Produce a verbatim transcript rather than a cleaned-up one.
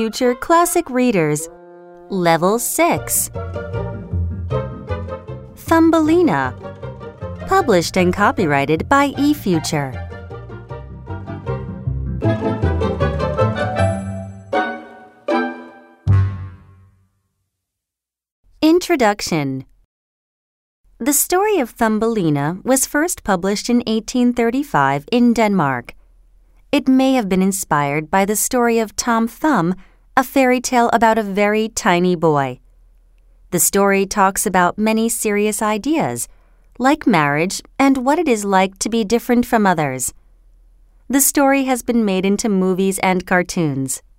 eFuture Classic Readers, Level six. Thumbelina. Published and copyrighted by eFuture. Introduction. The story of Thumbelina was first published in eighteen thirty-five in Denmark. It may have been inspired by the story of Tom Thumb, a fairy tale about a very tiny boy. The story talks about many serious ideas, like marriage and what it is like to be different from others. The story has been made into movies and cartoons.